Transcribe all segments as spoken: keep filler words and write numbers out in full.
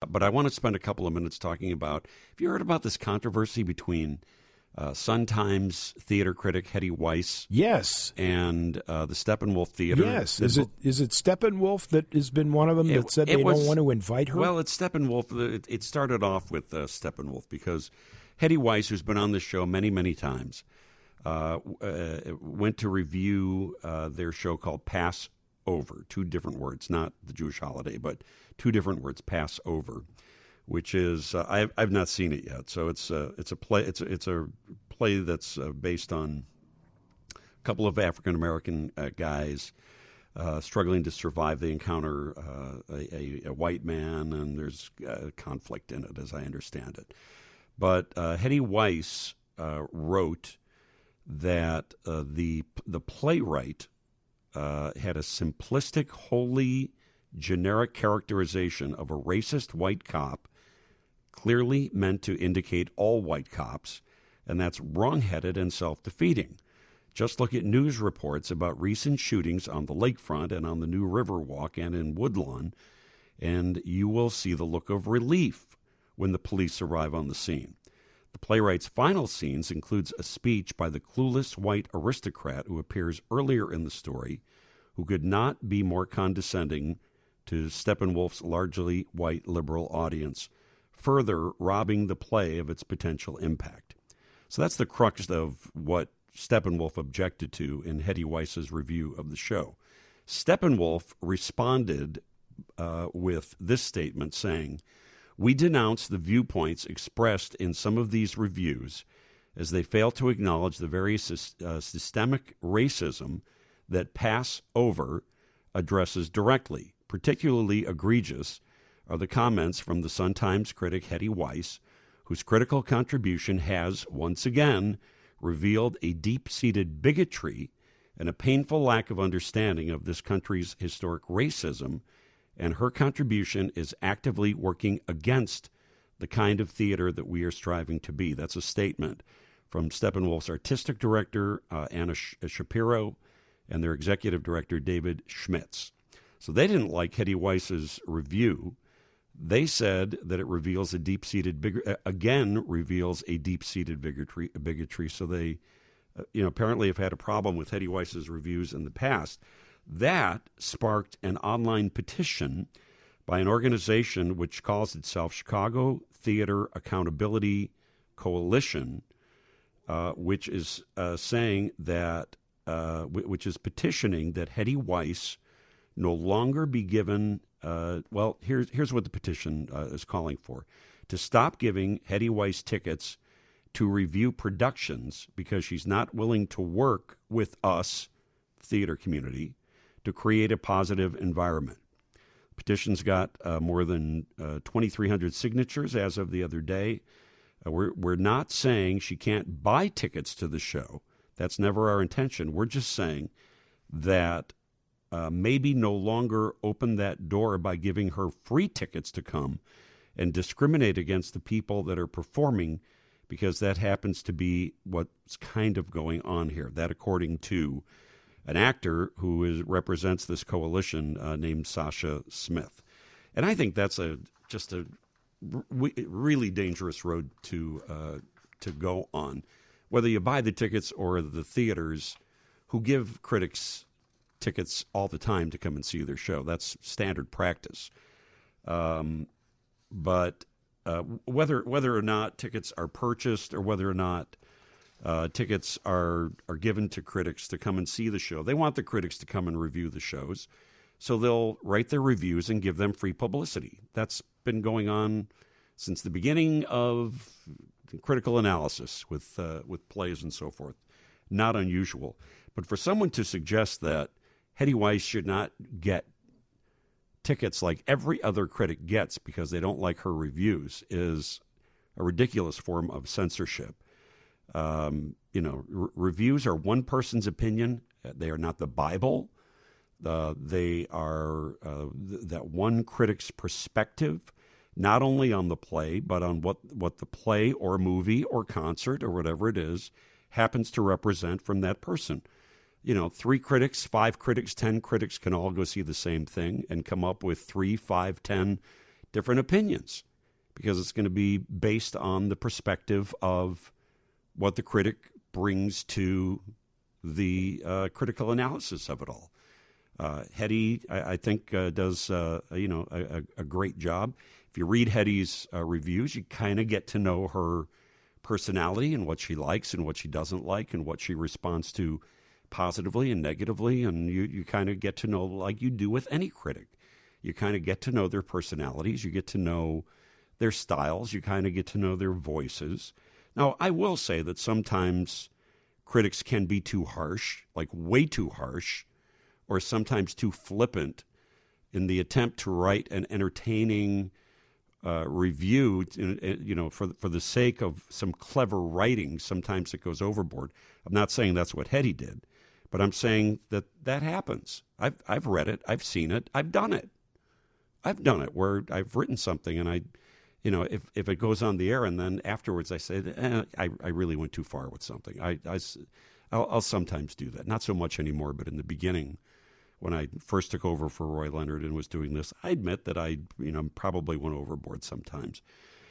but I want to spend a couple of minutes talking about, have you heard about this controversy between uh, Sun-Times theater critic Hetty Weiss Yes. and uh, the Steppenwolf Theater? Yes. Is it is it Steppenwolf that has been one of them It- that said it they was- don't want to invite her? Well, it's Steppenwolf. It, it started off with uh, Steppenwolf because Hetty Weiss, who's been on this show many, many times, uh, uh, went to review uh, their show called Passover. Two different words, not the Jewish holiday, but two different words, Passover, which is uh, I've I've not seen it yet. So it's uh, it's a play. It's a, it's a play that's uh, based on a couple of African American uh, guys uh, struggling to survive. They encounter uh, a, a, a white man, and there's uh, conflict in it, as I understand it. But uh, Hetty Weiss uh, wrote that uh, the the playwright uh, had a simplistic, wholly generic characterization of a racist white cop, clearly meant to indicate all white cops, and that's wrong-headed and self-defeating. Just look at news reports about recent shootings on the lakefront and on the New Riverwalk and in Woodlawn, and you will see the look of relief when the police arrive on the scene. The playwright's final scenes includes a speech by the clueless white aristocrat who appears earlier in the story, who could not be more condescending to Steppenwolf's largely white liberal audience, further robbing the play of its potential impact. So that's the crux of what Steppenwolf objected to in Hetty Weiss's review of the show. Steppenwolf responded uh, with this statement saying, "We denounce the viewpoints expressed in some of these reviews as they fail to acknowledge the various uh, systemic racism that Passover addresses directly. Particularly egregious are the comments from the Sun-Times critic Hetty Weiss, whose critical contribution has, once again, revealed a deep-seated bigotry and a painful lack of understanding of this country's historic racism, and her contribution is actively working against the kind of theater that we are striving to be." That's a statement from Steppenwolf's artistic director, uh, Anna Sh- Shapiro, and their executive director, David Schmitz. So they didn't like Hetty Weiss's review. They said that it reveals a deep-seated, big, again, reveals a deep-seated bigotry, bigotry. So they, uh, you know, apparently have had a problem with Hetty Weiss's reviews in the past. That sparked an online petition by an organization which calls itself Chicago Theater Accountability Coalition, uh, which is uh, saying that, uh, which is petitioning that Hetty Weiss no longer be given, uh, well, here's, here's what the petition uh, is calling for, to stop giving Hetty Weiss tickets to review productions because she's not willing to work with us, theater community, to create a positive environment. Petition's got uh, more than uh, twenty-three hundred signatures as of the other day. Uh, we're, we're not saying she can't buy tickets to the show. That's never our intention. We're just saying that Uh, maybe no longer open that door by giving her free tickets to come and discriminate against the people that are performing, because that happens to be what's kind of going on here. That, according to an actor who is, represents this coalition uh, named Sasha Smith. And I think that's a just a re- really dangerous road to uh, to go on. Whether you buy the tickets or the theaters who give critics tickets all the time to come and see their show. That's standard practice. Um, but uh, whether whether or not tickets are purchased or whether or not uh, tickets are are given to critics to come and see the show, they want the critics to come and review the shows. So they'll write their reviews and give them free publicity. That's been going on since the beginning of critical analysis with uh, with plays and so forth. Not unusual. But for someone to suggest that Hetty Weiss should not get tickets like every other critic gets because they don't like her reviews is a ridiculous form of censorship. Um, you know, r- reviews are one person's opinion. They are not the Bible. Uh, they are uh, th- that one critic's perspective, not only on the play, but on what, what the play or movie or concert or whatever it is happens to represent from that person. You know, three critics, five critics, ten critics can all go see the same thing and come up with three, five, ten different opinions, because it's going to be based on the perspective of what the critic brings to the uh, critical analysis of it all. Uh, Hetty, I, I think, uh, does uh, you know a, a great job. If you read Hetty's uh, reviews, you kind of get to know her personality and what she likes and what she doesn't like and what she responds to positively and negatively, and you, you kind of get to know, like you do with any critic. You kind of get to know their personalities. You get to know their styles. You kind of get to know their voices. Now, I will say that sometimes critics can be too harsh, like way too harsh, or sometimes too flippant in the attempt to write an entertaining uh, review, you know, for, for the sake of some clever writing. Sometimes it goes overboard. I'm not saying that's what Hetty did, but I'm saying that that happens. I've, I've read it. I've seen it. I've done it. I've done it where I've written something and I, you know, if, if it goes on the air and then afterwards I say, eh, I, I really went too far with something. I, I, I'll, I'll sometimes do that. Not so much anymore, but in the beginning, when I first took over for Roy Leonard and was doing this, I admit that I, you know, probably went overboard sometimes.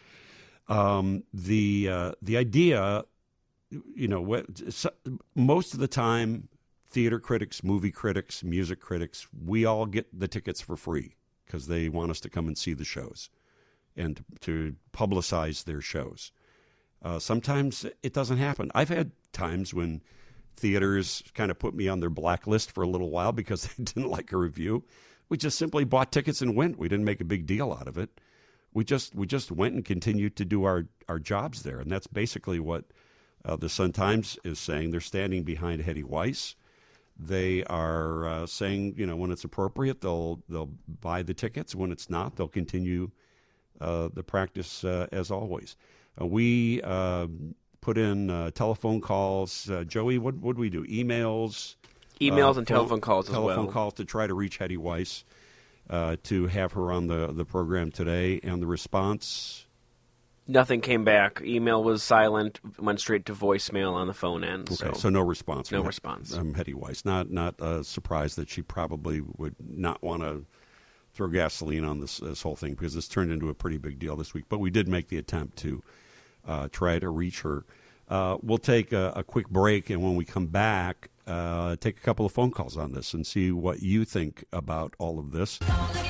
Um, the uh, the idea, you know, what, so, most of the time, theater critics, movie critics, music critics, we all get the tickets for free because they want us to come and see the shows and to, to publicize their shows. Uh, sometimes it doesn't happen. I've had times when theaters kind of put me on their blacklist for a little while because they didn't like a review. We just simply bought tickets and went. We didn't make a big deal out of it. We just we just went and continued to do our, our jobs there. And that's basically what uh, the Sun-Times is saying. They're standing behind Hetty Weiss. They are uh, saying, you know, when it's appropriate, they'll they'll buy the tickets. When it's not, they'll continue uh, the practice uh, as always. Uh, we... Uh, put in uh, telephone calls. Uh, Joey, what would we do? Emails? Emails uh, and telephone calls as well. Telephone calls to try to reach Hetty Weiss, uh, to have her on the, the program today. And the response? Nothing came back. Email was silent, went straight to voicemail on the phone end. Okay, So, so no response. no from response. Um, Hetty Weiss. Not, not uh, surprised that she probably would not want to throw gasoline on this, this whole thing because this turned into a pretty big deal this week. But we did make the attempt to Uh, try to reach her. Uh, we'll take a, a quick break, and when we come back, uh, take a couple of phone calls on this and see what you think about all of this.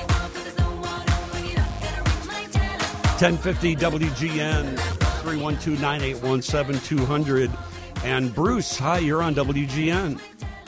ten fifty W G N, three one two, nine eight one, seven two zero zero. And Bruce, hi, you're on W G N.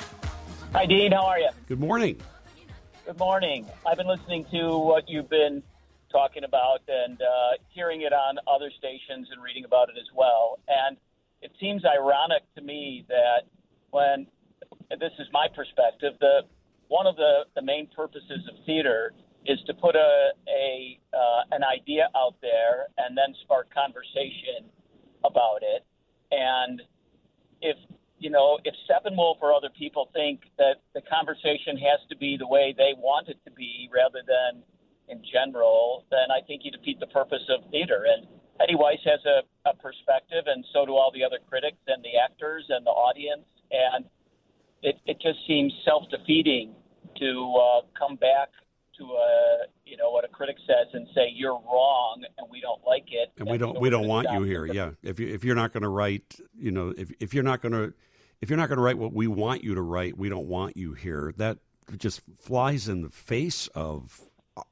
Hi, Dean. How are you? Good morning. Good morning. I've been listening to what you've been talking about and uh, hearing it on other stations and reading about it as well. And it seems ironic to me that when, this is my perspective, the one of the, the main purposes of theater is to put a, a uh, an idea out there and then spark conversation about it. And if, you know, if Steppenwolf or other people think that the conversation has to be the way they want it to be rather than in general, then I think you defeat the purpose of theater. And Hetty Weiss has a, a perspective, and so do all the other critics and the actors and the audience. And it, it just seems self-defeating to uh, come back to a, you know, what a critic says and say you're wrong and we don't like it. And we don't we don't want you here. Yeah, if you if you're not going to write, you know, if if you're not going to if you're not going to write what we want you to write, we don't want you here. That just flies in the face of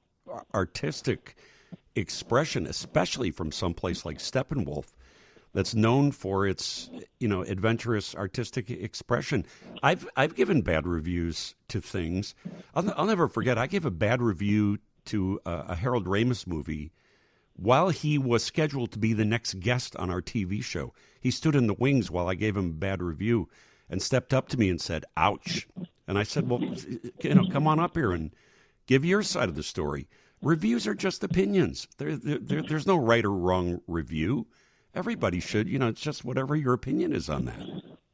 artistic expression, especially from someplace like Steppenwolf, that's known for its, you know, adventurous artistic expression. I've I've given bad reviews to things. I'll, I'll never forget. I gave a bad review to a, a Harold Ramis movie while he was scheduled to be the next guest on our T V show. He stood in the wings while I gave him a bad review and stepped up to me and said, "Ouch!" And I said, "Well, you know, come on up here and give your side of the story. Reviews are just opinions. There, there, there's no right or wrong review. Everybody should, you know, it's just whatever your opinion is on that."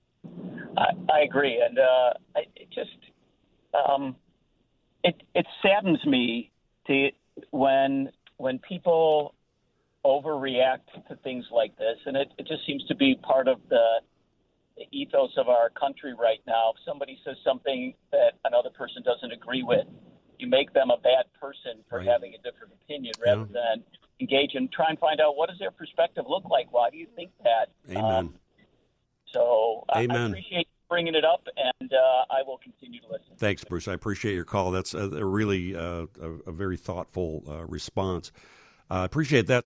I, I agree. And uh, I, it just, um, it, it saddens me to when, when people overreact to things like this. And it, it just seems to be part of the, the ethos of our country right now. If somebody says something that another person doesn't agree with, you make them a bad person for Right. having a different opinion rather Yeah. than engage and try and find out what does their perspective look like. Why do you think that? Amen. Um, so I, I Amen. appreciate you bringing it up, and uh, I will continue to listen. Thanks, Bruce. I appreciate your call. That's a, a really uh, a, a very thoughtful uh, response. I uh, appreciate that.